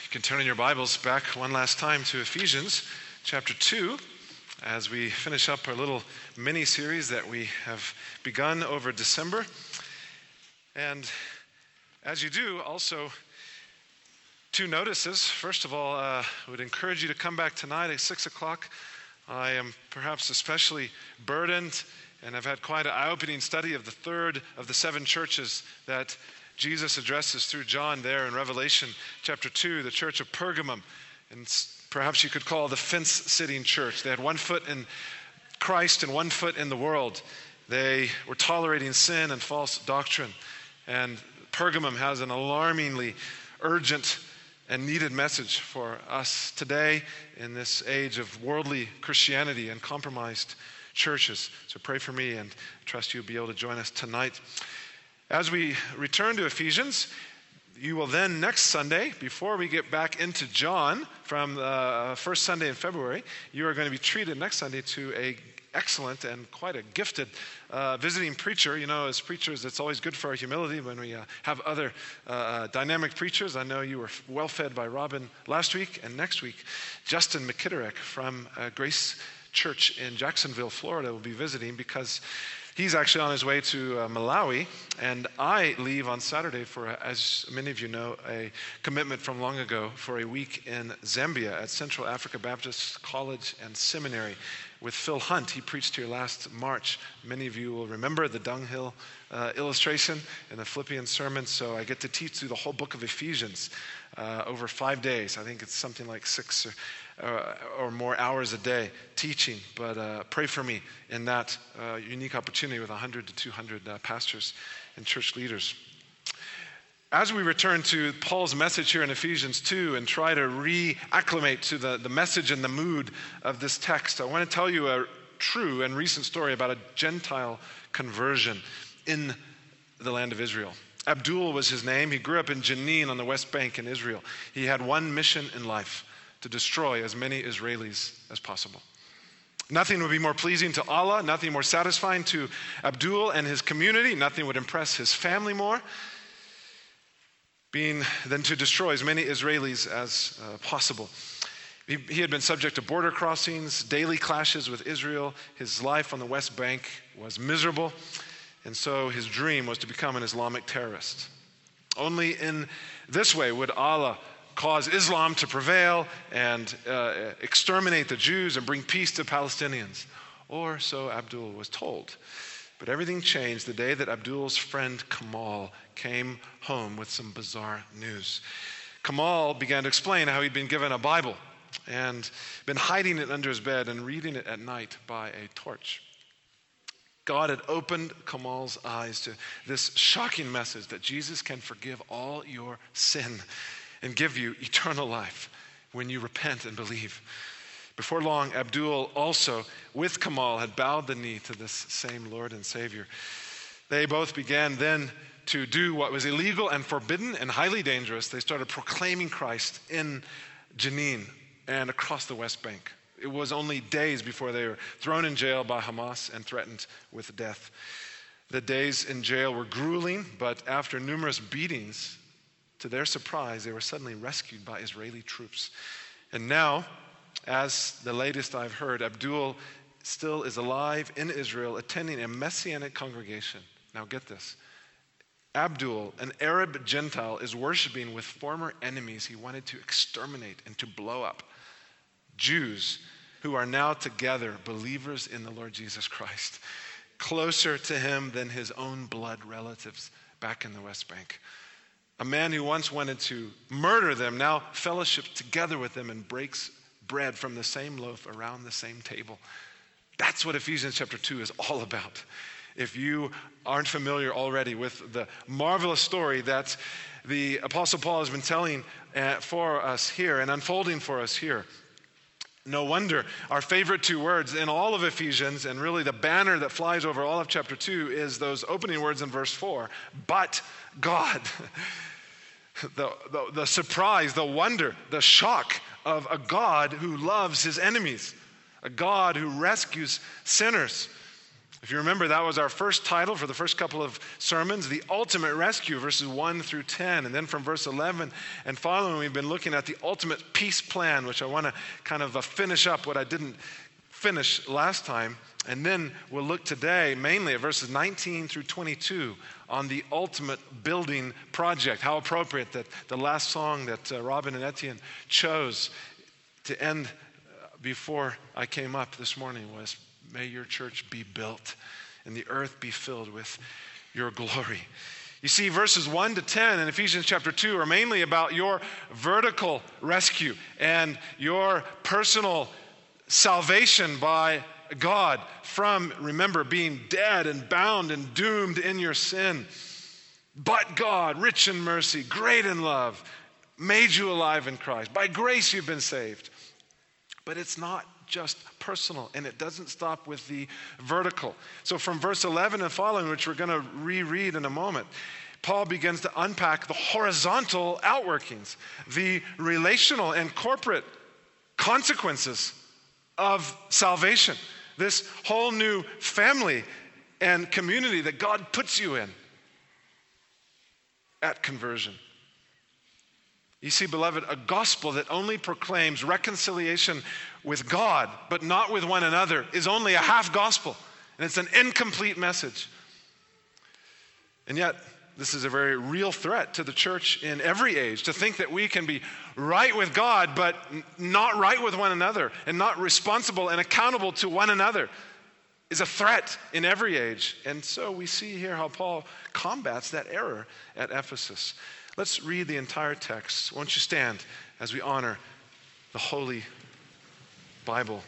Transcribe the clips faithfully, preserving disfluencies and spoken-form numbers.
You can turn in your Bibles back one last time to Ephesians chapter two as we finish up our little mini-series that we have begun over December. And as you do, also two notices. First of all, uh, I would encourage you to come back tonight at six o'clock. I am perhaps especially burdened, and I've had quite an eye-opening study of the third of the seven churches that Jesus addresses through John there in Revelation chapter two, the church of Pergamum. And perhaps you could call the fence-sitting church. They had one foot in Christ and one foot in the world. They were tolerating sin and false doctrine. And Pergamum has an alarmingly urgent and needed message for us today in this age of worldly Christianity and compromised churches. So pray for me, and I trust you'll be able to join us tonight. As we return to Ephesians, you will then next Sunday, before we get back into John from the first Sunday in February, you are going to be treated next Sunday to a excellent and quite a gifted uh, visiting preacher. You know, as preachers, it's always good for our humility when we uh, have other uh, dynamic preachers. I know you were well fed by Robin last week, and next week, Justin McKitterick from uh, Grace Church in Jacksonville, Florida, will be visiting because he's actually on his way to uh, Malawi, and I leave on Saturday for, as many of you know, a commitment from long ago for a week in Zambia at Central Africa Baptist College and Seminary with Phil Hunt. He preached here last March. Many of you will remember the dunghill uh, illustration in the Philippian sermon, so I get to teach through the whole book of Ephesians uh, over five days. I think it's something like six or Uh, or more hours a day teaching, but uh, pray for me in that uh, unique opportunity with one hundred to two hundred uh, pastors and church leaders. As we return to Paul's message here in Ephesians two and try to reacclimate to the, the message and the mood of this text, I want to tell you a true and recent story about a Gentile conversion in the land of Israel. Abdul was his name. He grew up in Jenin on the West Bank in Israel. He had one mission in life: to destroy as many Israelis as possible. Nothing would be more pleasing to Allah, nothing more satisfying to Abdul and his community, nothing would impress his family more being than to destroy as many Israelis as uh, possible. He, he had been subject to border crossings, daily clashes with Israel. His life on the West Bank was miserable, and so his dream was to become an Islamic terrorist. Only in this way would Allah cause Islam to prevail and uh, exterminate the Jews and bring peace to Palestinians. Or so Abdul was told. But everything changed the day that Abdul's friend Kamal came home with some bizarre news. Kamal began to explain how he'd been given a Bible and been hiding it under his bed and reading it at night by a torch. God had opened Kamal's eyes to this shocking message that Jesus can forgive all your sin and give you eternal life when you repent and believe. Before long, Abdul also, with Kamal, had bowed the knee to this same Lord and Savior. They both began then to do what was illegal and forbidden and highly dangerous. They started proclaiming Christ in Jenin and across the West Bank. It was only days before they were thrown in jail by Hamas and threatened with death. The days in jail were grueling, but after numerous beatings, to their surprise, they were suddenly rescued by Israeli troops. And now, as the latest I've heard, Abdul still is alive in Israel, attending a Messianic congregation. Now get this. Abdul, an Arab Gentile, is worshiping with former enemies he wanted to exterminate and to blow up. Jews who are now together, believers in the Lord Jesus Christ, closer to him than his own blood relatives back in the West Bank. A man who once wanted to murder them now fellowships together with them and breaks bread from the same loaf around the same table. That's what Ephesians chapter two is all about. If you aren't familiar already with the marvelous story that the Apostle Paul has been telling uh, for us here and unfolding for us here, no wonder our favorite two words in all of Ephesians, and really the banner that flies over all of chapter two, is those opening words in verse four, but God. The, the, the surprise, the wonder, the shock of a God who loves his enemies, a God who rescues sinners. If you remember, that was our first title for the first couple of sermons, The Ultimate Rescue, verses one through ten. And then from verse eleven and following, we've been looking at the ultimate peace plan, which I want to kind of uh, finish up what I didn't finish last time. And then we'll look today mainly at verses nineteen through twenty-two on the ultimate building project. How appropriate that the last song that uh, Robin and Etienne chose to end uh, before I came up this morning was, "May your church be built and the earth be filled with your glory." You see, verses one to ten in Ephesians chapter two are mainly about your vertical rescue and your personal salvation by God from, remember, being dead and bound and doomed in your sin. But God, rich in mercy, great in love, made you alive in Christ. By grace you've been saved. But it's not just personal, and it doesn't stop with the vertical. So from verse eleven and following, which we're going to reread in a moment, Paul begins to unpack the horizontal outworkings, the relational and corporate consequences of salvation. This whole new family and community that God puts you in at conversion. You see, beloved, a gospel that only proclaims reconciliation with God, but not with one another, is only a half gospel, and it's an incomplete message. And yet, this is a very real threat to the church in every age, to think that we can be right with God, but not right with one another, and not responsible and accountable to one another, is a threat in every age. And so we see here how Paul combats that error at Ephesus. Let's read the entire text. Won't you stand as we honor the Holy Bible?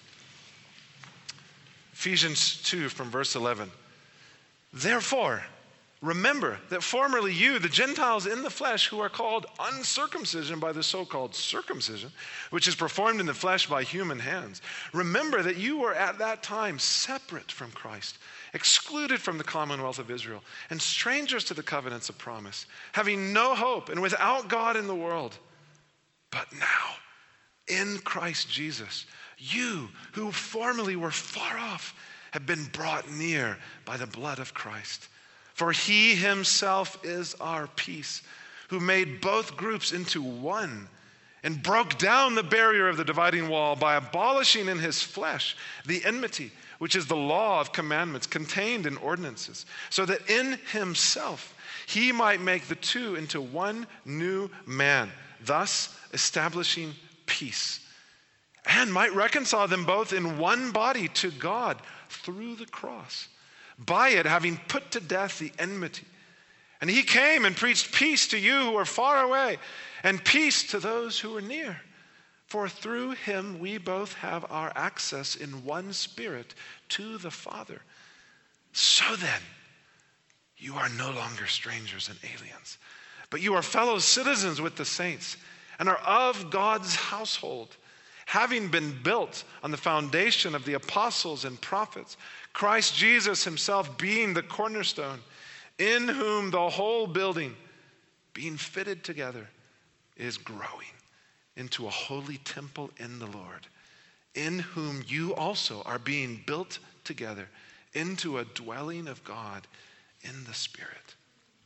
Ephesians two from verse eleven. "Therefore, remember that formerly you, the Gentiles in the flesh, who are called uncircumcision by the so-called circumcision, which is performed in the flesh by human hands. Remember that you were at that time separate from Christ, excluded from the commonwealth of Israel, and strangers to the covenants of promise, having no hope and without God in the world. But now, in Christ Jesus, you who formerly were far off have been brought near by the blood of Christ. For he himself is our peace, who made both groups into one and broke down the barrier of the dividing wall by abolishing in his flesh the enmity, which is the law of commandments contained in ordinances, so that in himself he might make the two into one new man, thus establishing peace, and might reconcile them both in one body to God through the cross, by it having put to death the enmity. And he came and preached peace to you who are far away, and peace to those who are near. For through him we both have our access in one spirit to the Father. So then, you are no longer strangers and aliens, but you are fellow citizens with the saints, and are of God's household, having been built on the foundation of the apostles and prophets, Christ Jesus himself being the cornerstone, in whom the whole building, being fitted together, is growing into a holy temple in the Lord, in whom you also are being built together into a dwelling of God in the Spirit."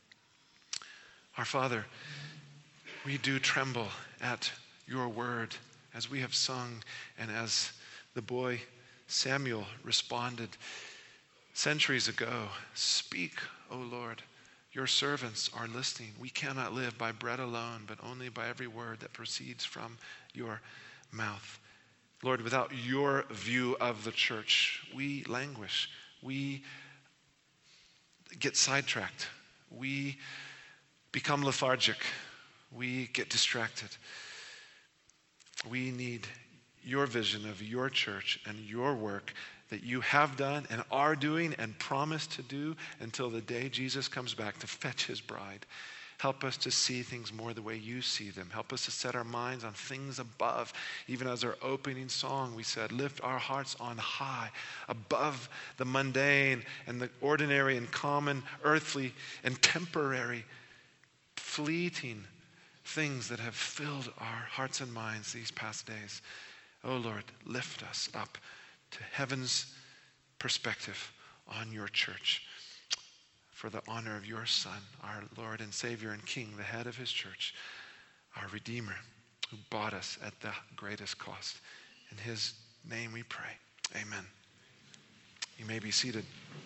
Our Father, we do tremble at your word as we have sung and as the boy Samuel responded centuries ago. "Speak, O Lord, your servants are listening. We cannot live by bread alone, but only by every word that proceeds from your mouth." Lord, without your view of the church, we languish. We get sidetracked. We become lethargic. We get distracted. We need your vision of your church and your work that you have done and are doing and promise to do until the day Jesus comes back to fetch his bride. Help us to see things more the way you see them. Help us to set our minds on things above. Even as our opening song, we said, lift our hearts on high, above the mundane and the ordinary and common, earthly and temporary, fleeting things that have filled our hearts and minds these past days. Oh Lord, lift us up to heaven's perspective on your church for the honor of your Son, our Lord and Savior and King, the head of his church, our Redeemer, who bought us at the greatest cost. In his name we pray. Amen. You may be seated.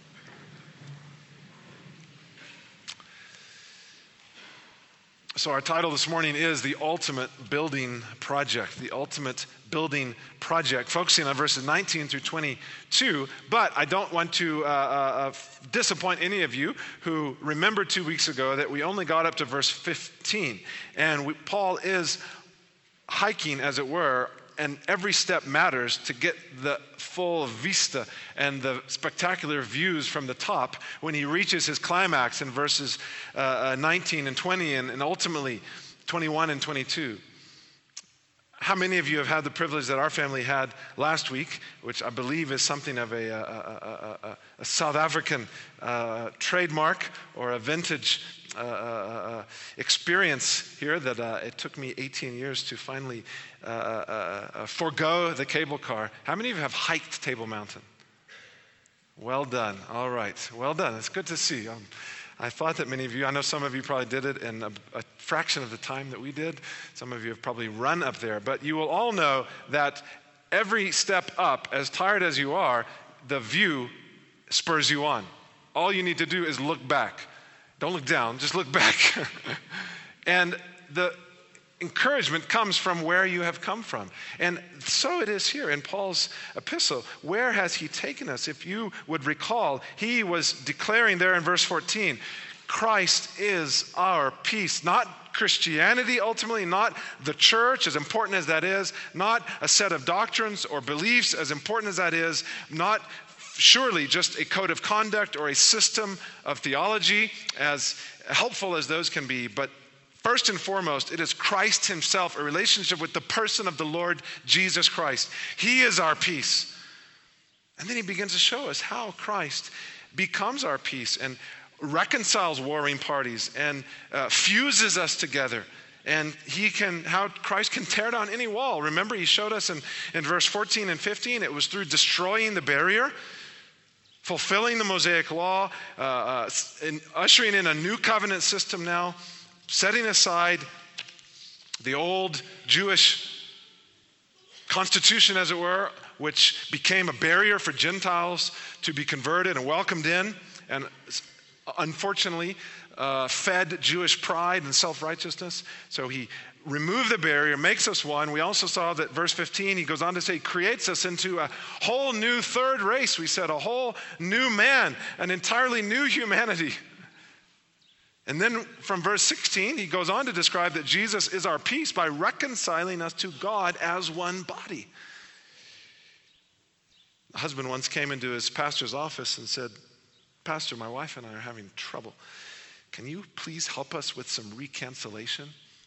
So our title this morning is The Ultimate Building Project. The Ultimate Building Project, focusing on verses nineteen through twenty-two. But I don't want to uh, uh, disappoint any of you who remembered two weeks ago that we only got up to verse fifteen. And we, Paul is hiking, as it were, and every step matters to get the full vista and the spectacular views from the top when he reaches his climax in verses uh, nineteen and twenty and, and ultimately twenty-one and twenty-two. How many of you have had the privilege that our family had last week, which I believe is something of a, a, a, a, a South African uh, trademark or a vintage uh, uh, experience here that uh, it took me eighteen years to finally uh, uh, uh, forego the cable car. How many of you have hiked Table Mountain? Well done. All right. Well done. It's good to see. Um, I thought that many of you, I know some of you probably did it in a, a fraction of the time that we did. Some of you have probably run up there. But you will all know that every step up, as tired as you are, the view spurs you on. All you need to do is look back. Don't look down, just look back. And the encouragement comes from where you have come from. And so it is here in Paul's epistle. Where has he taken us? If you would recall, he was declaring there in verse fourteen, Christ is our peace. Not Christianity ultimately, not the church, as important as that is, not a set of doctrines or beliefs, as important as that is, not surely just a code of conduct or a system of theology, as helpful as those can be, but first and foremost, it is Christ himself, a relationship with the person of the Lord Jesus Christ. He is our peace. And then he begins to show us how Christ becomes our peace and reconciles warring parties and uh, fuses us together. And he can, how Christ can tear down any wall. Remember, he showed us in, in verse fourteen and fifteen, it was through destroying the barrier, fulfilling the Mosaic law, uh, uh, and ushering in a new covenant system now, setting aside the old Jewish constitution, as it were, which became a barrier for Gentiles to be converted and welcomed in, and unfortunately uh, fed Jewish pride and self-righteousness. So he removed the barrier, makes us one. We also saw that verse fifteen, he goes on to say, creates us into a whole new third race. We said a whole new man, an entirely new humanity. And then from verse sixteen, he goes on to describe that Jesus is our peace by reconciling us to God as one body. A husband once came into his pastor's office and said, Pastor, my wife and I are having trouble. Can you please help us with some reconciliation?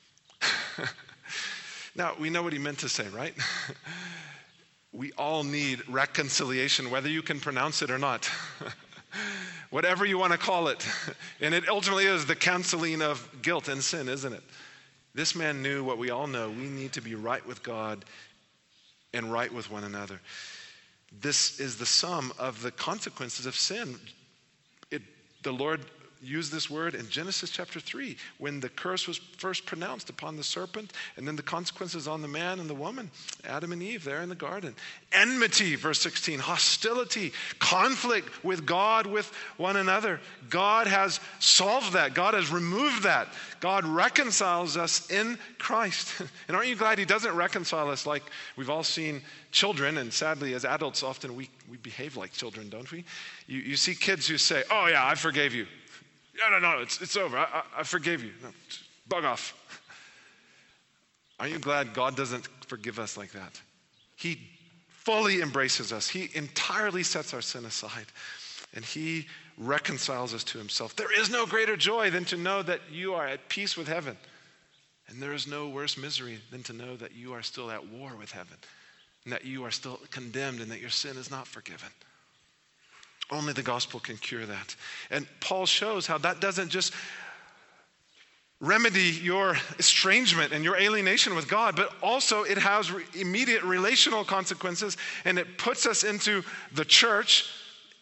Now, we know what he meant to say, right? We all need reconciliation, whether you can pronounce it or not. Whatever you want to call it. And it ultimately is the canceling of guilt and sin, isn't it? This man knew what we all know. We need to be right with God and right with one another. This is the sum of the consequences of sin. It, the Lord used this word in Genesis chapter three when the curse was first pronounced upon the serpent, and then the consequences on the man and the woman, Adam and Eve there in the garden. Enmity, verse sixteen, hostility, conflict with God, with one another. God has solved that. God has removed that. God reconciles us in Christ. And aren't you glad he doesn't reconcile us like we've all seen children, and sadly as adults often we, we behave like children, don't we? You, you see kids who say, oh yeah, I forgave you. No, no, no, it's, it's over. I, I, I forgave you. No, bug off. Are you glad God doesn't forgive us like that? He fully embraces us. He entirely sets our sin aside. And he reconciles us to himself. There is no greater joy than to know that you are at peace with heaven. And there is no worse misery than to know that you are still at war with heaven. And that you are still condemned and that your sin is not forgiven. Only the gospel can cure that. And Paul shows how that doesn't just remedy your estrangement and your alienation with God, but also it has re- immediate relational consequences, and it puts us into the church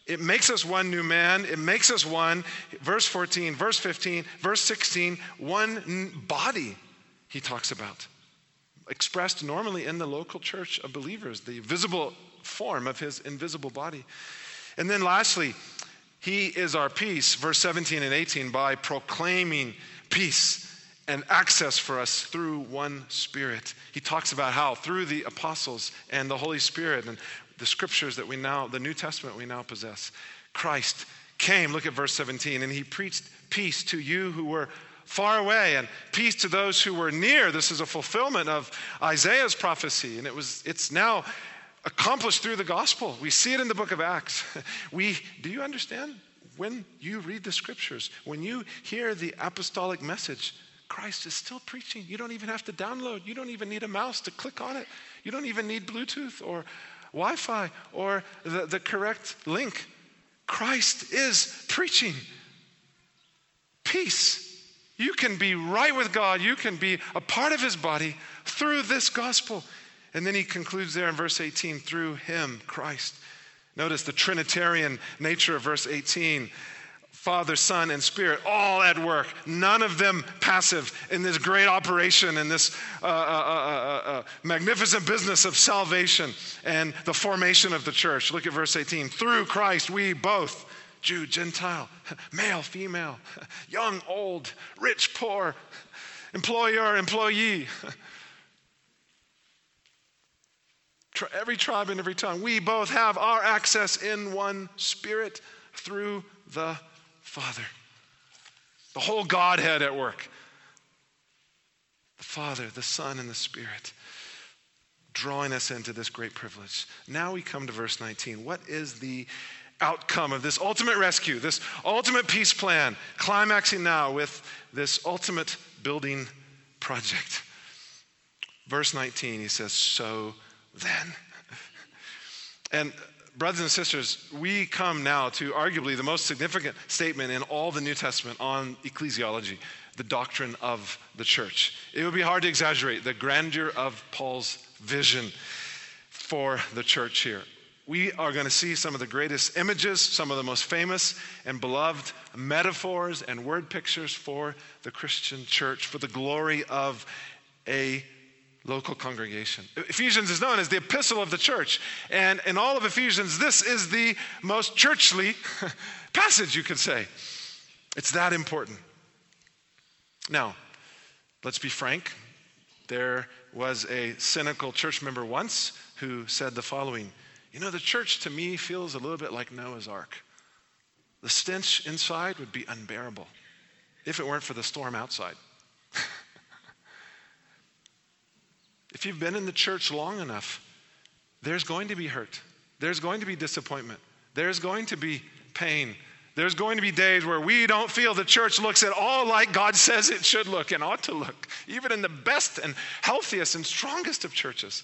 It makes us one new man. It makes us one. Verse fourteen, verse fifteen, verse sixteen, one body he talks about. Expressed normally in the local church of believers, the visible form of his invisible body. And then lastly, he is our peace, verse seventeen and eighteen, by proclaiming peace and access for us through one Spirit. He talks about how through the apostles and the Holy Spirit and the scriptures that we now, the New Testament we now possess, Christ came, look at verse seventeen, and he preached peace to you who were far away and peace to those who were near. This is a fulfillment of Isaiah's prophecy, and it was it's now accomplished through the gospel. We see it in the book of Acts. We do you understand? When you read the scriptures, when you hear the apostolic message, Christ is still preaching. You don't even have to download. You don't even need a mouse to click on it. You don't even need Bluetooth or Wi-Fi or the, the correct link. Christ is preaching peace. You can be right with God. You can be a part of his body through this gospel. And then he concludes there in verse eighteen, through him, Christ. Notice the Trinitarian nature of verse eighteen. Father, Son, and Spirit, all at work. None of them passive in this great operation, in this uh, uh, uh, uh, magnificent business of salvation and the formation of the church. Look at verse eighteen. Through Christ, we both, Jew, Gentile, male, female, young, old, rich, poor, employer, employee, every tribe and every tongue, we both have our access in one Spirit through the Father. The whole Godhead at work. The Father, the Son, and the Spirit drawing us into this great privilege. Now we come to verse nineteen. What is the outcome of this ultimate rescue, this ultimate peace plan, climaxing now with this ultimate building project? Verse nineteen, he says, so then. And brothers and sisters, we come now to arguably the most significant statement in all the New Testament on ecclesiology, the doctrine of the church. It would be hard to exaggerate the grandeur of Paul's vision for the church here. We are going to see some of the greatest images, some of the most famous and beloved metaphors and word pictures for the Christian church, for the glory of a local congregation. Ephesians is known as the epistle of the church. And in all of Ephesians, this is the most churchly passage, you could say. It's that important. Now, let's be frank. There was a cynical church member once who said the following, you know, the church to me feels a little bit like Noah's Ark. The stench inside would be unbearable if it weren't for the storm outside. If you've been in the church long enough, there's going to be hurt. There's going to be disappointment. There's going to be pain. There's going to be days where we don't feel the church looks at all like God says it should look and ought to look, even in the best and healthiest and strongest of churches.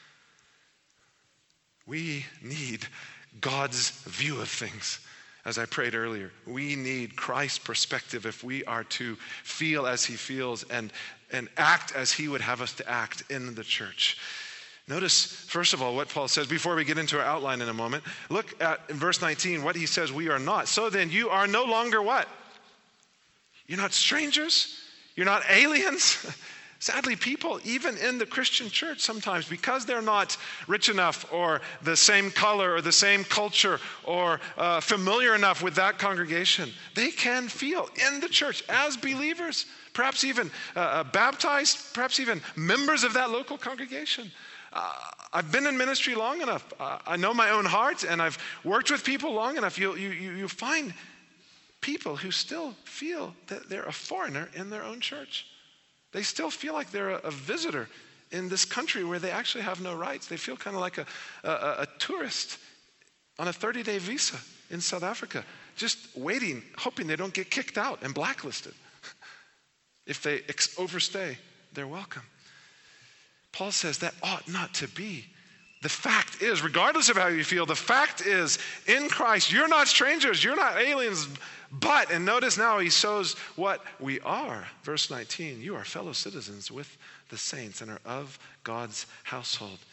We need God's view of things. As I prayed earlier, we need Christ's perspective if we are to feel as he feels and, and act as he would have us to act in the church. Notice, first of all, what Paul says before we get into our outline in a moment. Look at in verse nineteen what he says we are not. So then you are no longer what? You're not strangers. You're not aliens. Sadly, people, even in the Christian church sometimes, because they're not rich enough or the same color or the same culture or uh, familiar enough with that congregation, they can feel in the church as believers, perhaps even uh, baptized, perhaps even members of that local congregation. Uh, I've been in ministry long enough. Uh, I know my own heart, and I've worked with people long enough. You, you, you find people who still feel that they're a foreigner in their own church. They still feel like they're a, a visitor in this country where they actually have no rights. They feel kind of like a, a, a tourist on a thirty-day visa in South Africa, just waiting, hoping they don't get kicked out and blacklisted. If they ex- overstay, they're welcome. Paul says that ought not to be. The fact is, regardless of how you feel, the fact is, in Christ, you're not strangers, you're not aliens, but, and notice now he shows what we are. Verse nineteen, you are fellow citizens with the saints and are of God's household.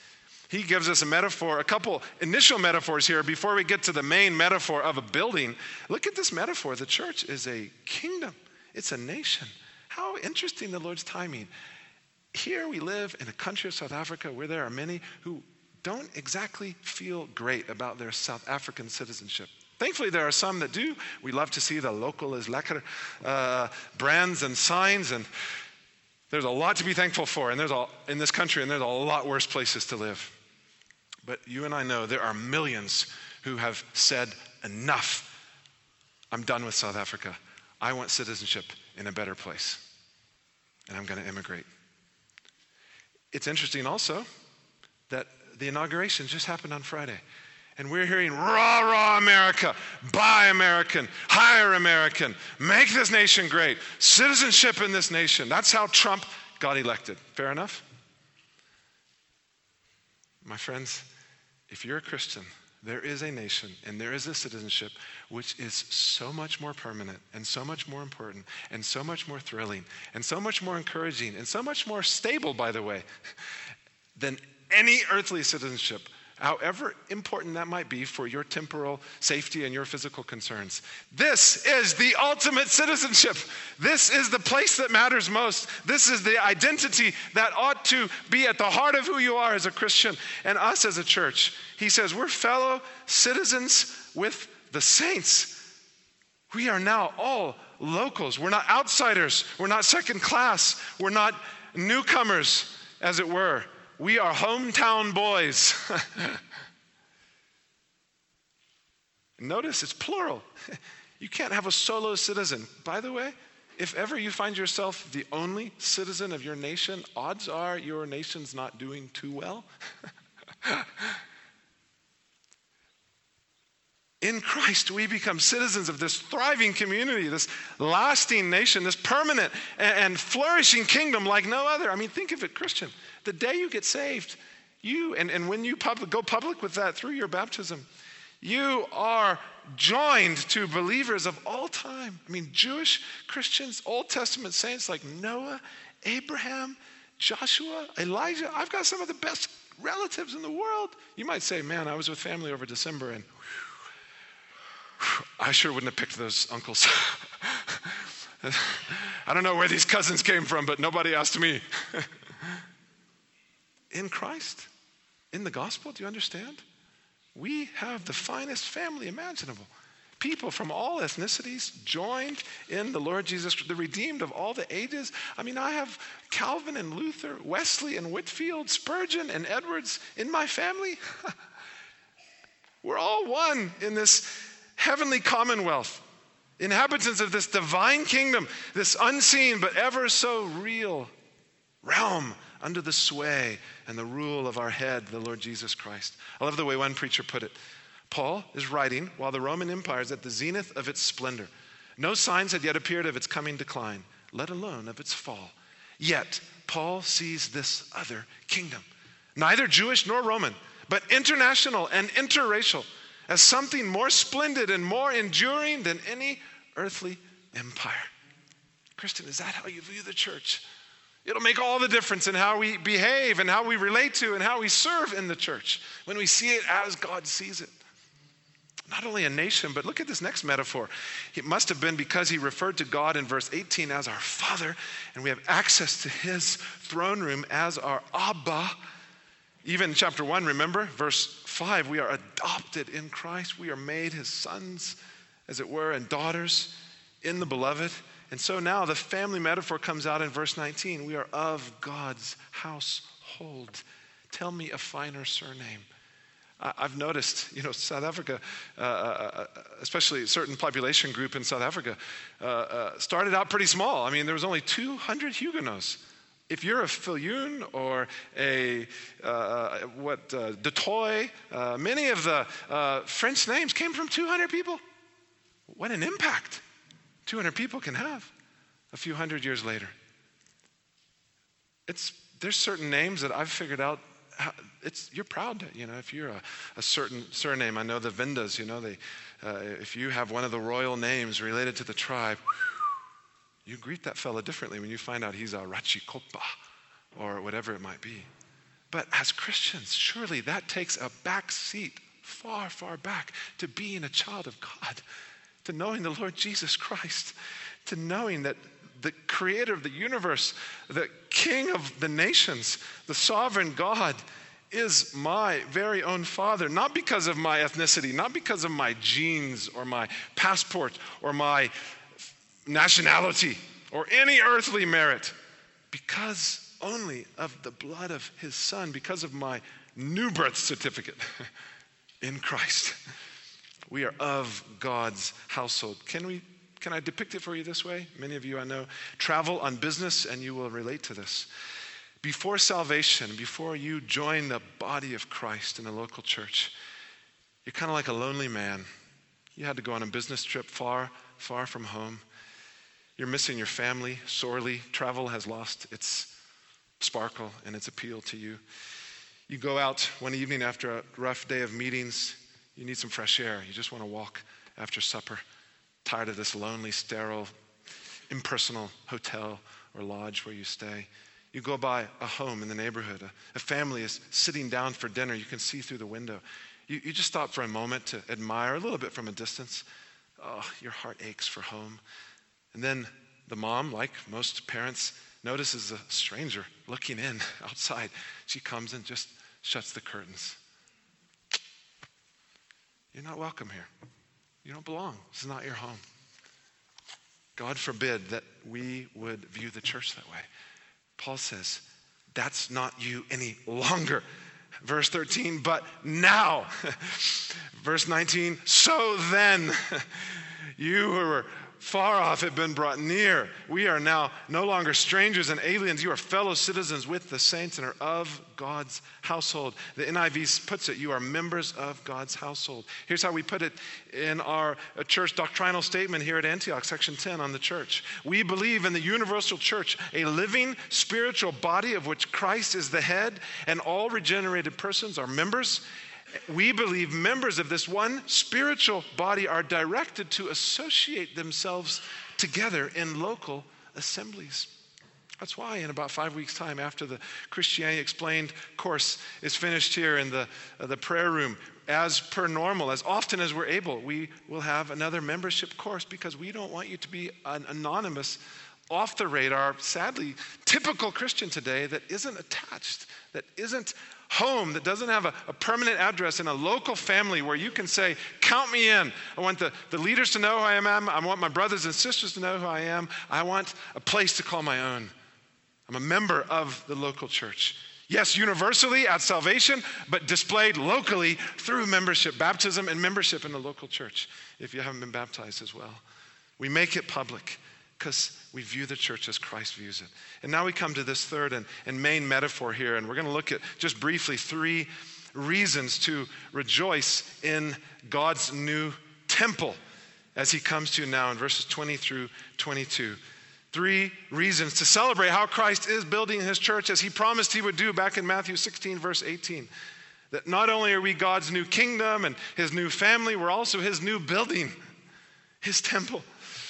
He gives us a metaphor, a couple initial metaphors here before we get to the main metaphor of a building. Look at this metaphor. The church is a kingdom. It's a nation. How interesting the Lord's timing. Here we live in a country of South Africa where there are many who don't exactly feel great about their South African citizenship. Thankfully, there are some that do. We love to see the local is lekker uh, brands and signs, and there's a lot to be thankful for, and there's a, in this country, and there's a lot worse places to live. But you and I know there are millions who have said, enough. I'm done with South Africa. I want citizenship in a better place, and I'm going to immigrate. It's interesting also that the inauguration just happened on Friday, and we're hearing, rah, rah, America, buy American, hire American, make this nation great, citizenship in this nation. That's how Trump got elected. Fair enough? My friends, if you're a Christian, there is a nation and there is a citizenship which is so much more permanent and so much more important and so much more thrilling and so much more encouraging and so much more stable, by the way, than any earthly citizenship, however important that might be for your temporal safety and your physical concerns. This is the ultimate citizenship. This is the place that matters most. This is the identity that ought to be at the heart of who you are as a Christian and us as a church. He says we're fellow citizens with the saints. We are now all locals. We're not outsiders. We're not second class. We're not newcomers, as it were. We are hometown boys. Notice it's plural. You can't have a solo citizen. By the way, if ever you find yourself the only citizen of your nation, odds are your nation's not doing too well. In Christ, we become citizens of this thriving community, this lasting nation, this permanent and flourishing kingdom like no other. I mean, think of it, Christian. The day you get saved, you, and, and when you public, go public with that through your baptism, you are joined to believers of all time. I mean, Jewish Christians, Old Testament saints like Noah, Abraham, Joshua, Elijah. I've got some of the best relatives in the world. You might say, man, I was with family over December and I sure wouldn't have picked those uncles. I don't know where these cousins came from, but nobody asked me. In Christ, in the gospel, do you understand? We have the finest family imaginable. People from all ethnicities joined in the Lord Jesus, the redeemed of all the ages. I mean, I have Calvin and Luther, Wesley and Whitfield, Spurgeon and Edwards in my family. We're all one in this heavenly commonwealth, inhabitants of this divine kingdom, this unseen but ever so real realm under the sway and the rule of our head, the Lord Jesus Christ. I love the way one preacher put it. Paul is writing while the Roman Empire is at the zenith of its splendor. No signs had yet appeared of its coming decline, let alone of its fall. Yet, Paul sees this other kingdom, neither Jewish nor Roman, but international and interracial, as something more splendid and more enduring than any earthly empire. Christian, is that how you view the church? It'll make all the difference in how we behave and how we relate to and how we serve in the church when we see it as God sees it. Not only a nation, but look at this next metaphor. It must have been because he referred to God in verse eighteen as our Father, and we have access to his throne room as our Abba. Even in chapter one, remember, verse five, we are adopted in Christ. We are made his sons, as it were, and daughters in the beloved. And so now the family metaphor comes out in verse nineteen. We are of God's household. Tell me a finer surname. I've noticed, you know, South Africa, uh, especially a certain population group in South Africa, uh, uh, started out pretty small. I mean, there was only two hundred Huguenots. If you're a Viljoen or a, uh, what, uh, Du Toit, uh, many of the uh, French names came from two hundred people. What an impact two hundred people can have a few hundred years later. It's, there's certain names that I've figured out, how, it's, you're proud to, you know, if you're a, a certain surname. I know the Vendas, you know, they, uh, if you have one of the royal names related to the tribe, you greet that fella differently when you find out he's a Rachikopa or whatever it might be. But as Christians, surely that takes a back seat, far, far back, to being a child of God, to knowing the Lord Jesus Christ, to knowing that the creator of the universe, the king of the nations, the sovereign God is my very own father, not because of my ethnicity, not because of my genes or my passport or my nationality or any earthly merit, because only of the blood of his son, because of my new birth certificate in Christ. We are of God's household. Can we? Can I depict it for you this way? Many of you I know travel on business and you will relate to this. Before salvation, before you join the body of Christ in a local church, you're kind of like a lonely man. You had to go on a business trip far, far from home. You're missing your family sorely. Travel has lost its sparkle and its appeal to you. You go out one evening after a rough day of meetings. You need some fresh air. You just want to walk after supper. Tired of this lonely, sterile, impersonal hotel or lodge where you stay. You go by a home in the neighborhood. A, a family is sitting down for dinner. You can see through the window. You, you just stop for a moment to admire a little bit from a distance. Oh, your heart aches for home. And then the mom, like most parents, notices a stranger looking in outside. She comes and just shuts the curtains. You're not welcome here. You don't belong. This is not your home. God forbid that we would view the church that way. Paul says, that's not you any longer. Verse thirteen, but now. Verse nineteen, so then, you who were far off have been brought near. We are now no longer strangers and aliens. You are fellow citizens with the saints and are of God's household. The N I V puts it, you are members of God's household. Here's how we put it in our church doctrinal statement here at Antioch, section ten on the church. We believe in the universal church, a living spiritual body of which Christ is the head, and all regenerated persons are members. We believe members of this one spiritual body are directed to associate themselves together in local assemblies. That's why in about five weeks' time, after the Christianity Explained course is finished here in the, uh, the prayer room, as per normal, as often as we're able, we will have another membership course, because we don't want you to be an anonymous, off the radar, sadly, typical Christian today that isn't attached, that isn't home, that doesn't have a, a permanent address in a local family where you can say, count me in. I want the, the leaders to know who I am. I want my brothers and sisters to know who I am. I want a place to call my own. I'm a member of the local church. Yes, universally at salvation, but displayed locally through membership, baptism and membership in the local church, if you haven't been baptized as well. We make it public because we view the church as Christ views it. And now we come to this third and, and main metaphor here, and we're going to look at just briefly three reasons to rejoice in God's new temple as he comes to you now in verses twenty through twenty-two. Three reasons to celebrate how Christ is building his church as he promised he would do back in Matthew sixteen, verse eighteen. That not only are we God's new kingdom and his new family, we're also his new building, his temple.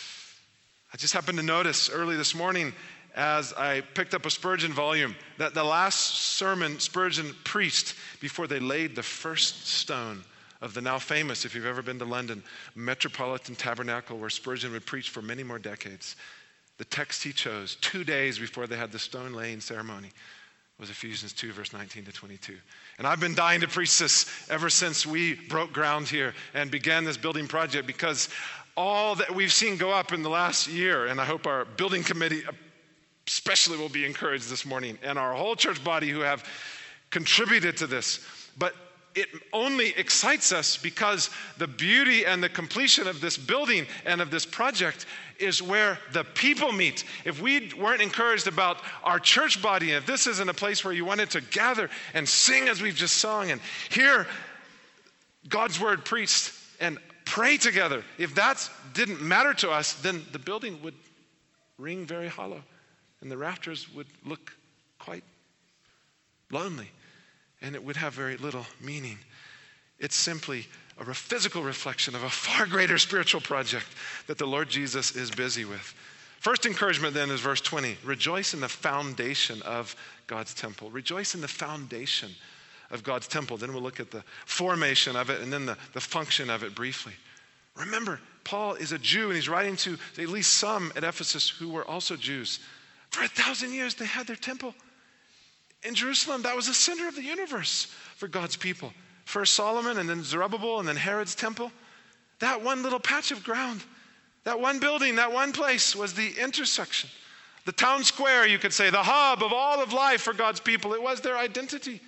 I just happened to notice early this morning as I picked up a Spurgeon volume that the last sermon Spurgeon preached before they laid the first stone of the now famous, if you've ever been to London, Metropolitan Tabernacle where Spurgeon would preach for many more decades. The text he chose two days before they had the stone laying ceremony was Ephesians two, verse nineteen to twenty-two. And I've been dying to preach this ever since we broke ground here and began this building project, because all that we've seen go up in the last year, and I hope our building committee especially will be encouraged this morning, and our whole church body who have contributed to this. But it only excites us because the beauty and the completion of this building and of this project is where the people meet. If we weren't encouraged about our church body, if this isn't a place where you wanted to gather and sing as we've just sung and hear God's word preached and pray together, if that didn't matter to us, then the building would ring very hollow and the rafters would look quite lonely and it would have very little meaning. It's simply a physical reflection of a far greater spiritual project that the Lord Jesus is busy with. First encouragement then is verse twenty. Rejoice in the foundation of God's temple. Rejoice in the foundation of God's temple. Then we'll look at the formation of it and then the, the function of it briefly. Remember, Paul is a Jew and he's writing to at least some at Ephesus who were also Jews. For a thousand years they had their temple in Jerusalem. That was the center of the universe for God's people. First Solomon and then Zerubbabel and then Herod's temple. That one little patch of ground, that one building, that one place was the intersection. The town square, you could say, the hub of all of life for God's people. It was their identity.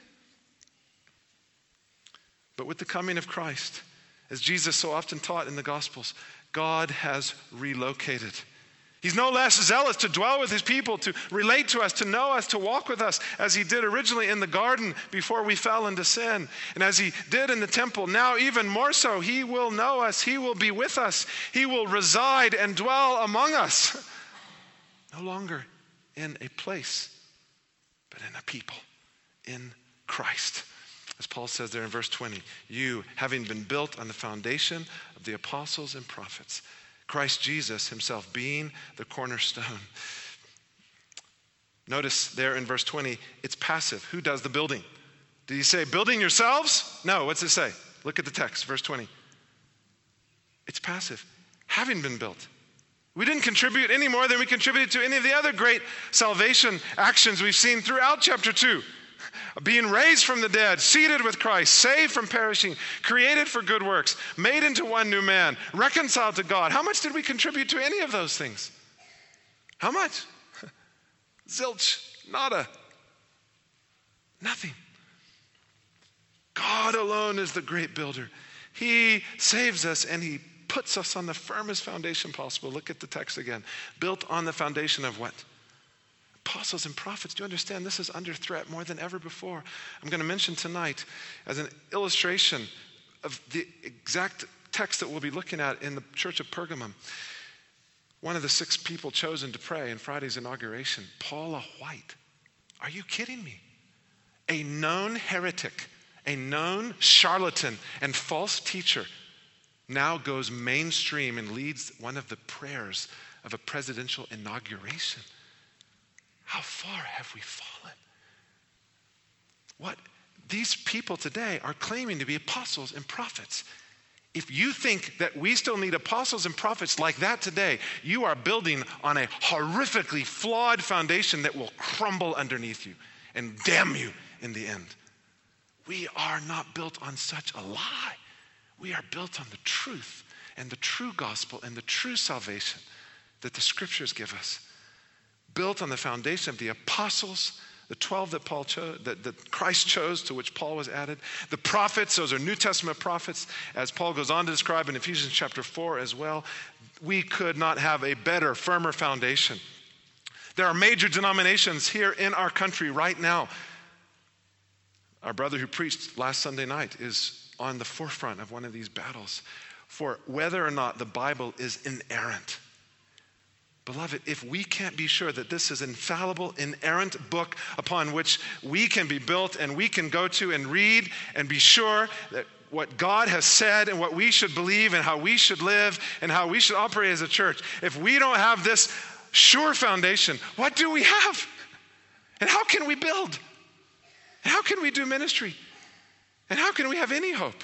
But with the coming of Christ, as Jesus so often taught in the Gospels, God has relocated. He's no less zealous to dwell with his people, to relate to us, to know us, to walk with us, as he did originally in the garden before we fell into sin. And as he did in the temple, now even more so, he will know us, he will be with us, he will reside and dwell among us. No longer in a place, but in a people, in Christ. As Paul says there in verse twenty, you, having been built on the foundation of the apostles and prophets, Christ Jesus himself being the cornerstone. Notice there in verse twenty, it's passive. Who does the building? Did he say building yourselves? No, what's it say? Look at the text, verse twenty. It's passive. Having been built. We didn't contribute any more than we contributed to any of the other great salvation actions we've seen throughout chapter two. Being raised from the dead, seated with Christ, saved from perishing, created for good works, made into one new man, reconciled to God. How much did we contribute to any of those things? How much? Zilch, nada, nothing. God alone is the great builder. He saves us and he puts us on the firmest foundation possible. Look at the text again. Built on the foundation of what? Apostles and prophets. Do you understand? This is under threat more than ever before. I'm going to mention tonight as an illustration of the exact text that we'll be looking at in the church of Pergamum. One of the six people chosen to pray in Friday's inauguration, Paula White. Are you kidding me? A known heretic, a known charlatan and false teacher now goes mainstream and leads one of the prayers of a presidential inauguration. How far have we fallen? What? These people today are claiming to be apostles and prophets. If you think that we still need apostles and prophets like that today, you are building on a horrifically flawed foundation that will crumble underneath you and damn you in the end. We are not built on such a lie. We are built on the truth and the true gospel and the true salvation that the scriptures give us. Built on the foundation of the apostles, the twelve that Paul chose, that, that Christ chose, to which Paul was added. The prophets, those are New Testament prophets, as Paul goes on to describe in Ephesians chapter four as well. We could not have a better, firmer foundation. There are major denominations here in our country right now. Our brother who preached last Sunday night is on the forefront of one of these battles for whether or not the Bible is inerrant. Beloved, if we can't be sure that this is an infallible, inerrant book upon which we can be built and we can go to and read and be sure that what God has said and what we should believe and how we should live and how we should operate as a church, if we don't have this sure foundation, what do we have? And how can we build? And how can we do ministry? And how can we have any hope?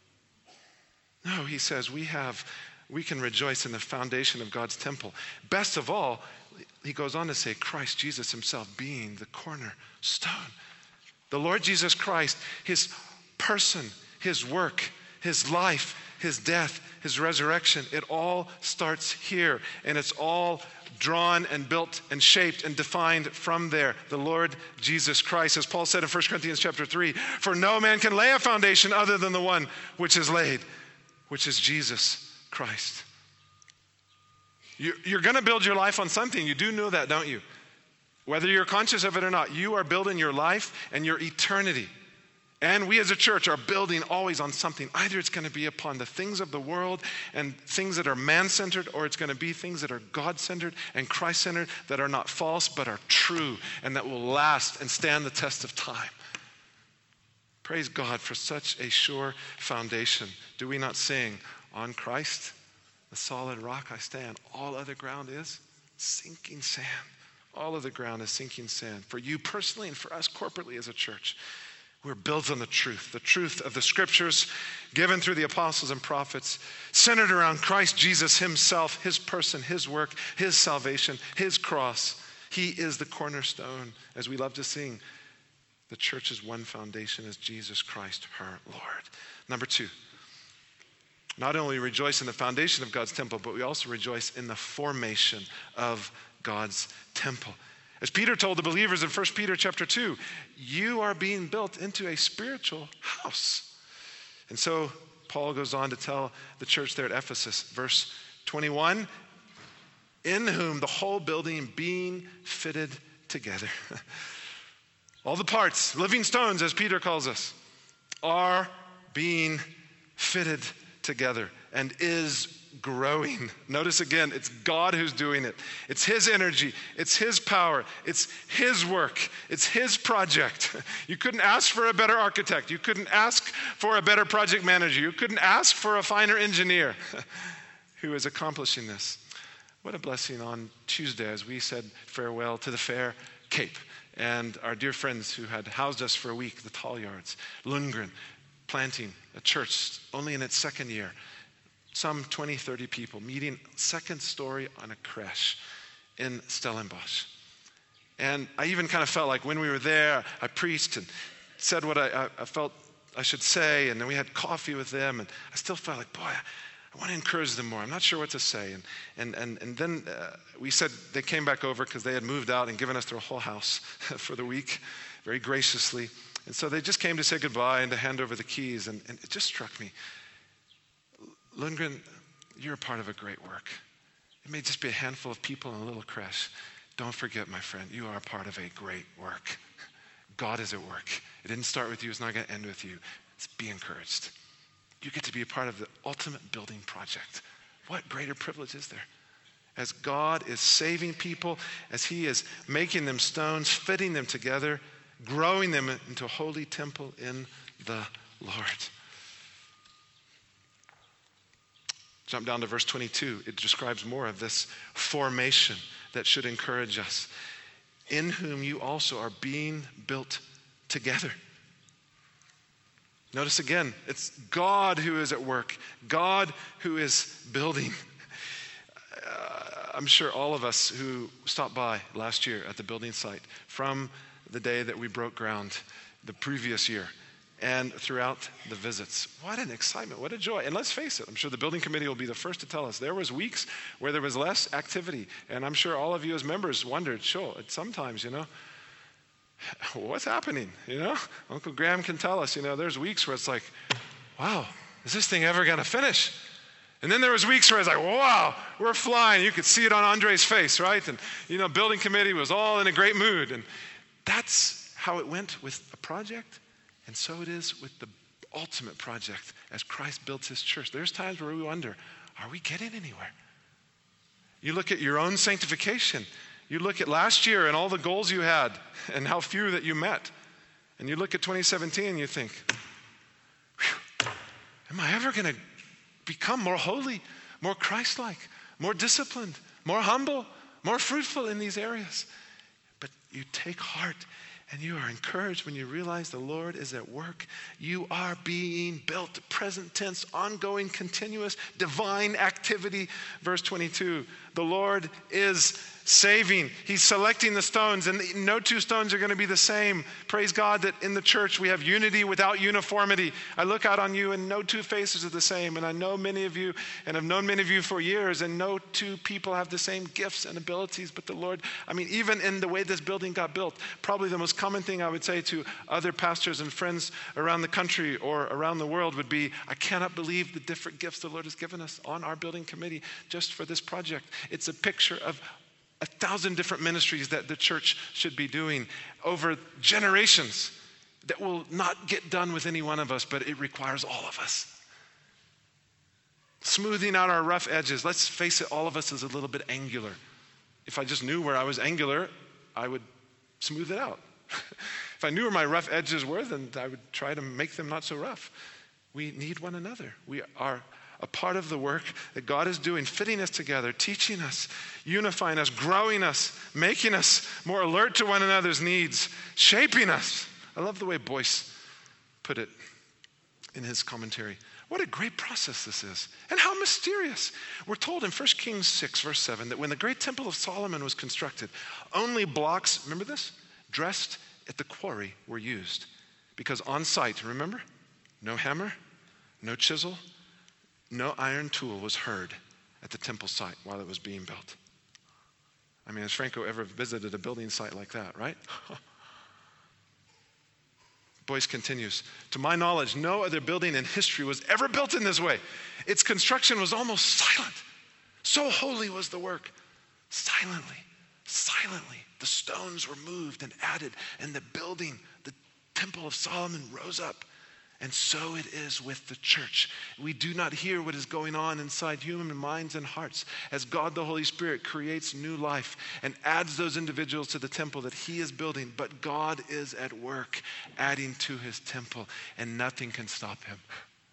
No, he says we have We can rejoice in the foundation of God's temple. Best of all, he goes on to say, Christ Jesus himself being the cornerstone. The Lord Jesus Christ, his person, his work, his life, his death, his resurrection, it all starts here. And it's all drawn and built and shaped and defined from there. The Lord Jesus Christ, as Paul said in First Corinthians chapter three, for no man can lay a foundation other than the one which is laid, which is Jesus Christ. You're going to build your life on something. You do know that, don't you? Whether you're conscious of it or not, you are building your life and your eternity. And we as a church are building always on something. Either it's going to be upon the things of the world and things that are man-centered, or it's going to be things that are God-centered and Christ-centered, that are not false but are true and that will last and stand the test of time. Praise God for such a sure foundation. Do we not sing, on Christ, the solid rock I stand, all other ground is sinking sand. All of the ground is sinking sand. For you personally and for us corporately as a church, we're built on the truth, the truth of the scriptures given through the apostles and prophets, centered around Christ Jesus himself, his person, his work, his salvation, his cross. He is the cornerstone. As we love to sing, the church's one foundation is Jesus Christ, her Lord. Number two, not only rejoice in the foundation of God's temple, but we also rejoice in the formation of God's temple. As Peter told the believers in First Peter chapter two, you are being built into a spiritual house. And so Paul goes on to tell the church there at Ephesus, verse twenty-one, in whom the whole building being fitted together. All the parts, living stones as Peter calls us, are being fitted together and is growing. Notice again, it's God who's doing it. It's his energy. It's his power. It's his work. It's his project. You couldn't ask for a better architect. You couldn't ask for a better project manager. You couldn't ask for a finer engineer who is accomplishing this. What a blessing on Tuesday as we said farewell to the fair Cape and our dear friends who had housed us for a week, the Tallards, Lundgren, planting a church only in its second year. Some twenty, thirty people meeting second story on a creche in Stellenbosch. And I even kind of felt like when we were there, I preached and said what I, I felt I should say, and then we had coffee with them, and I still felt like, boy, I want to encourage them more. I'm not sure what to say. And and and, and then uh, we said they came back over because they had moved out and given us their whole house for the week, very graciously. And so they just came to say goodbye and to hand over the keys, and, and it just struck me. Lundgren, you're a part of a great work. It may just be a handful of people in a little creche. Don't forget, my friend, you are a part of a great work. God is at work. It didn't start with you. It's not going to end with you. It's be encouraged. You get to be a part of the ultimate building project. What greater privilege is there? As God is saving people, as he is making them stones, fitting them together, growing them into a holy temple in the Lord. Jump down to verse twenty-two. It describes more of this formation that should encourage us. In whom you also are being built together. Notice again, it's God who is at work. God who is building. Uh, I'm sure all of us who stopped by last year at the building site from the day that we broke ground the previous year and throughout the visits. What an excitement, what a joy. And let's face it, I'm sure the building committee will be the first to tell us there was weeks where there was less activity. And I'm sure all of you as members wondered, sure, sometimes, you know, what's happening, you know? Uncle Graham can tell us, you know, there's weeks where it's like, wow, is this thing ever gonna finish? And then there was weeks where it's like, wow, we're flying. You could see it on Andre's face, right? And, you know, building committee was all in a great mood. And that's how it went with a project. And so it is with the ultimate project as Christ builds his church. There's times where we wonder, are we getting anywhere? You look at your own sanctification. You look at last year and all the goals you had and how few that you met. And you look at twenty seventeen and you think, am I ever going to become more holy, more Christ-like, more disciplined, more humble, more fruitful in these areas? But you take heart and you are encouraged when you realize the Lord is at work. You are being built, present tense, ongoing, continuous, divine activity. Verse twenty-two, the Lord is saving. He's selecting the stones, and no two stones are going to be the same. Praise God that in the church we have unity without uniformity. I look out on you and no two faces are the same, and I know many of you and have known many of you for years, and no two people have the same gifts and abilities, but the Lord, I mean, even in the way this building got built, probably the most common thing I would say to other pastors and friends around the country or around the world would be, I cannot believe the different gifts the Lord has given us on our building committee just for this project. It's a picture of a thousand different ministries that the church should be doing over generations that will not get done with any one of us, but it requires all of us. Smoothing out our rough edges. Let's face it, all of us is a little bit angular. If I just knew where I was angular, I would smooth it out. If I knew where my rough edges were, then I would try to make them not so rough. We need one another. We are a part of the work that God is doing, fitting us together, teaching us, unifying us, growing us, making us more alert to one another's needs, shaping us. I love the way Boyce put it in his commentary. What a great process this is, and how mysterious. We're told in First Kings six, verse seven, that when the great temple of Solomon was constructed, only blocks, remember this, dressed at the quarry were used. Because on site, remember, no hammer, no chisel, no iron tool was heard at the temple site while it was being built. I mean, has Franco ever visited a building site like that, right? Boyce continues, to my knowledge, no other building in history was ever built in this way. Its construction was almost silent. So holy was the work. Silently, silently, the stones were moved and added, and the building, the Temple of Solomon, rose up. And so it is with the church. We do not hear what is going on inside human minds and hearts as God the Holy Spirit creates new life and adds those individuals to the temple that he is building. But God is at work adding to his temple, and nothing can stop him.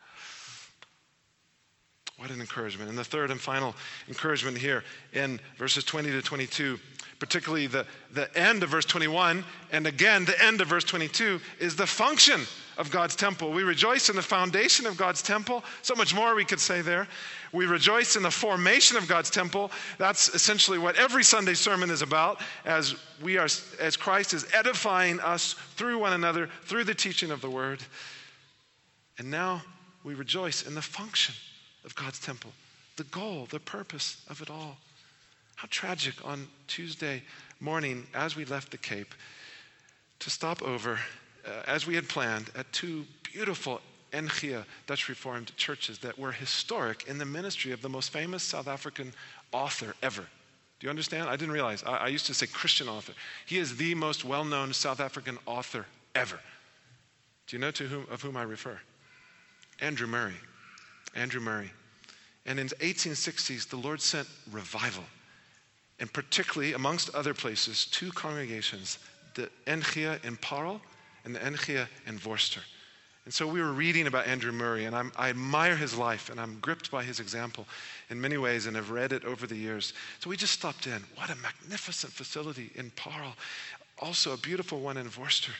What an encouragement. And the third and final encouragement here in verses twenty to twenty-two, particularly the, the end of verse twenty-one, and again the end of verse twenty-two, is the function of God's temple. We rejoice in the foundation of God's temple. So much more we could say there. We rejoice in the formation of God's temple. That's essentially what every Sunday sermon is about, as we are, as Christ is edifying us through one another, through the teaching of the word. And now we rejoice in the function of God's temple, the goal, the purpose of it all. How tragic on Tuesday morning as we left the Cape to stop over, uh, as we had planned, at two beautiful N G I A Dutch Reformed churches that were historic in the ministry of the most famous South African author ever. Do you understand? I didn't realize. I, I used to say Christian author. He is the most well-known South African author ever. Do you know to whom of whom I refer? Andrew Murray. Andrew Murray. And in the eighteen sixties, the Lord sent revival. And particularly, amongst other places, two congregations, the N G I A in Paarl and the N G I A in Worcester. And so we were reading about Andrew Murray, and I'm, I admire his life, and I'm gripped by his example in many ways, and have read it over the years. So we just stopped in. What a magnificent facility in Paarl. Also a beautiful one in Worcester.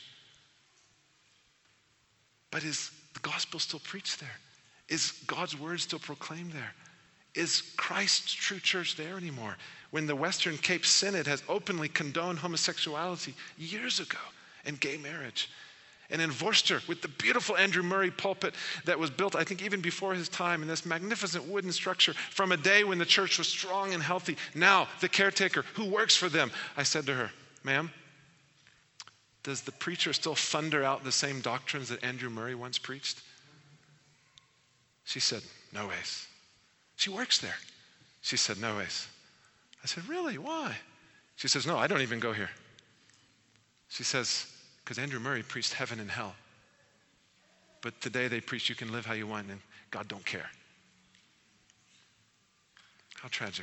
But is the gospel still preached there? Is God's word still proclaimed there? Is Christ's true church there anymore? When the Western Cape Synod has openly condoned homosexuality years ago and gay marriage. And in Worcester, with the beautiful Andrew Murray pulpit that was built, I think, even before his time, in this magnificent wooden structure from a day when the church was strong and healthy. Now, the caretaker who works for them, I said to her, ma'am, does the preacher still thunder out the same doctrines that Andrew Murray once preached? She said, no ways. She works there. She said, no ways. I said, really? Why? She says, no, I don't even go here. She says, because Andrew Murray preached heaven and hell. But today they preach you can live how you want and God don't care. How tragic.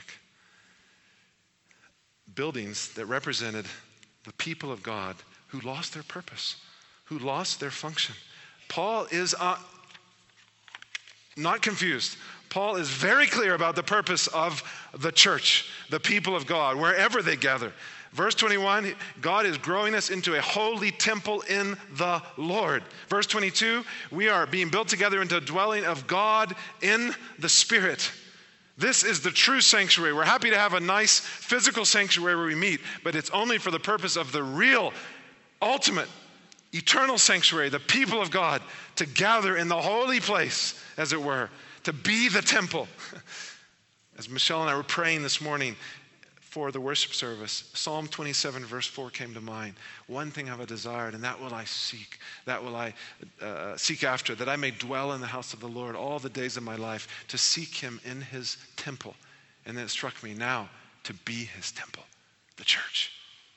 Buildings that represented the people of God who lost their purpose, who lost their function. Paul is uh, not confused. Paul is very clear about the purpose of the church, the people of God, wherever they gather. Verse twenty-one, God is growing us into a holy temple in the Lord. Verse twenty-two, we are being built together into a dwelling of God in the Spirit. This is the true sanctuary. We're happy to have a nice physical sanctuary where we meet, but it's only for the purpose of the real, ultimate, eternal sanctuary, the people of God, to gather in the holy place, as it were, to be the temple. As Michelle and I were praying this morning for the worship service, Psalm twenty-seven verse four came to mind. One thing have I desired, and that will I seek. That will I uh, seek after, that I may dwell in the house of the Lord all the days of my life, to seek him in his temple. And then it struck me now to be his temple, the church.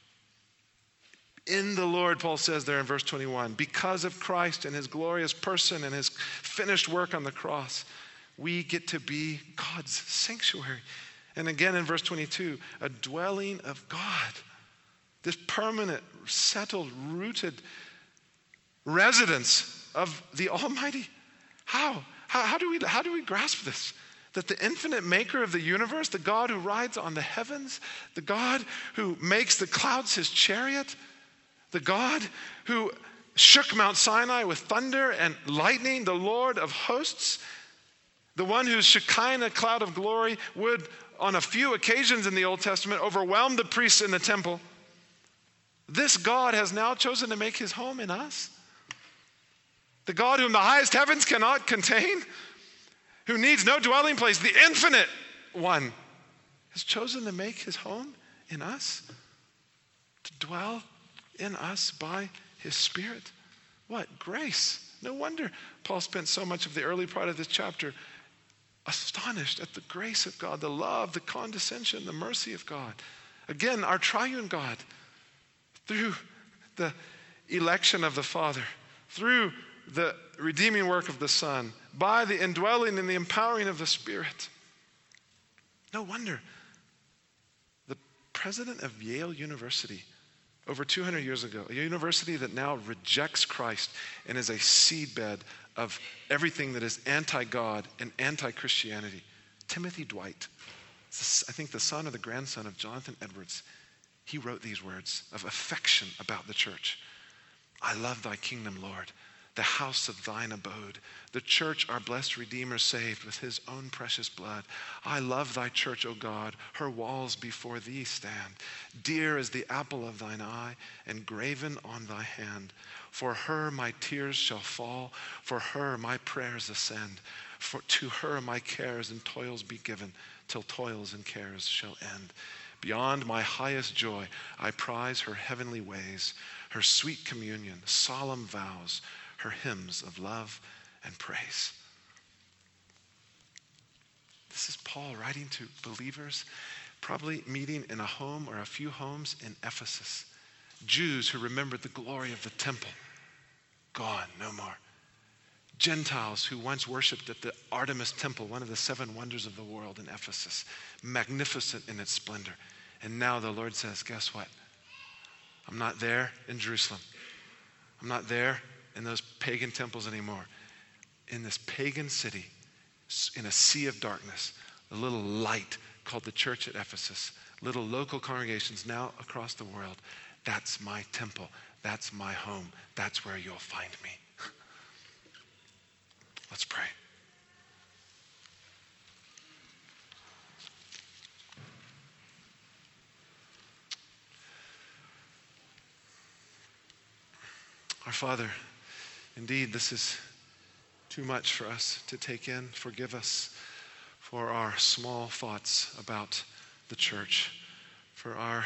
In the Lord, Paul says there in verse twenty-one, because of Christ and his glorious person and his finished work on the cross, we get to be God's sanctuary. And again in verse twenty-two, a dwelling of God. This permanent, settled, rooted residence of the Almighty. How? How, how, do we, how do we grasp this? That the infinite maker of the universe, the God who rides on the heavens, the God who makes the clouds his chariot, the God who shook Mount Sinai with thunder and lightning, the Lord of hosts, the one whose Shekinah cloud of glory would, on a few occasions in the Old Testament, overwhelm the priests in the temple. This God has now chosen to make his home in us. The God whom the highest heavens cannot contain, who needs no dwelling place, the infinite one, has chosen to make his home in us, to dwell in us by his Spirit. What grace. No wonder Paul spent so much of the early part of this chapter astonished at the grace of God, the love, the condescension, the mercy of God. Again, our triune God, through the election of the Father, through the redeeming work of the Son, by the indwelling and the empowering of the Spirit. No wonder the president of Yale University, over two hundred years ago, a university that now rejects Christ and is a seedbed of everything that is anti-God and anti-Christianity, Timothy Dwight, I think the son or the grandson of Jonathan Edwards, he wrote these words of affection about the church. I love thy kingdom, Lord, the house of thine abode, the church our blessed Redeemer saved with his own precious blood. I love thy church, O God, her walls before thee stand. Dear as the apple of thine eye, and graven on thy hand. For her my tears shall fall, for her my prayers ascend. For to her my cares and toils be given, till toils and cares shall end. Beyond my highest joy, I prize her heavenly ways, her sweet communion, solemn vows, her hymns of love and praise. This is Paul writing to believers, probably meeting in a home or a few homes in Ephesus. Jews who remembered the glory of the temple, gone, no more. Gentiles who once worshiped at the Artemis Temple, one of the seven wonders of the world in Ephesus, magnificent in its splendor. And now the Lord says, guess what? I'm not there in Jerusalem. I'm not there in those pagan temples anymore. In this pagan city, in a sea of darkness, a little light called the church at Ephesus, little local congregations now across the world. That's my temple. That's my home. That's where you'll find me. Let's pray. Our Father, indeed, this is too much for us to take in. Forgive us for our small thoughts about the church, for our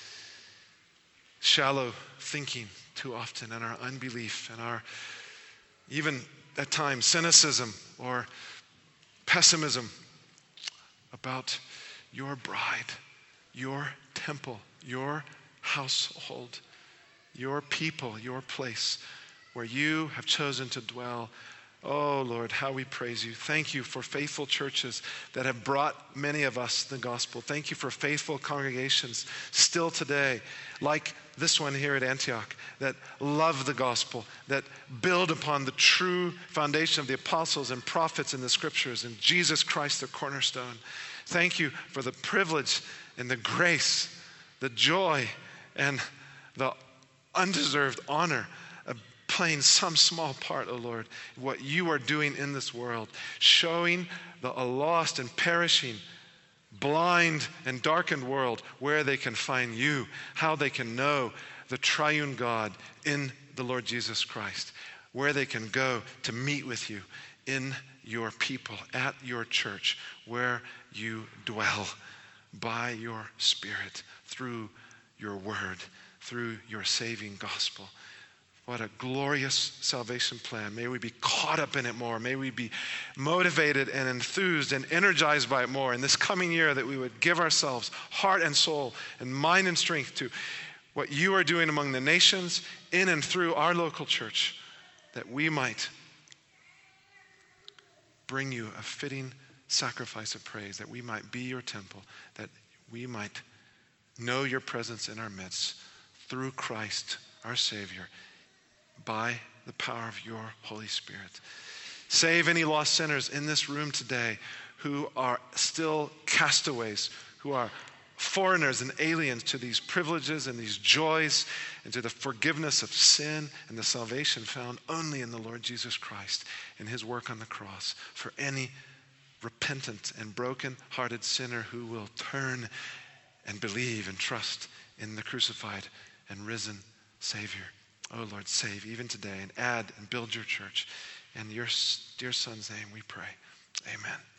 shallow thinking too often, and our unbelief, and our even at times cynicism or pessimism about your bride, your temple, your household, your people, your place where you have chosen to dwell. Oh Lord, how we praise you. Thank you for faithful churches that have brought many of us the gospel. Thank you for faithful congregations still today, like this one here at Antioch, that love the gospel, that build upon the true foundation of the apostles and prophets in the scriptures and Jesus Christ, the cornerstone. Thank you for the privilege and the grace, the joy and the undeserved honor of playing some small part, oh Lord, in what you are doing in this world, showing the lost and perishing, blind and darkened world where they can find you, how they can know the triune God in the Lord Jesus Christ, where they can go to meet with you in your people, at your church, where you dwell by your Spirit, through your word, through your saving gospel. What a glorious salvation plan. May we be caught up in it more. May we be motivated and enthused and energized by it more. In this coming year, that we would give ourselves heart and soul and mind and strength to what you are doing among the nations, in and through our local church, that we might bring you a fitting sacrifice of praise, that we might be your temple, that we might know your presence in our midst through Christ, our Savior, by the power of your Holy Spirit. Save any lost sinners in this room today who are still castaways, who are foreigners and aliens to these privileges and these joys and to the forgiveness of sin and the salvation found only in the Lord Jesus Christ and his work on the cross. For any repentant and broken-hearted sinner who will turn and believe and trust in the crucified and risen Savior. Oh Lord, save even today and add and build your church. In your dear Son's name we pray. Amen.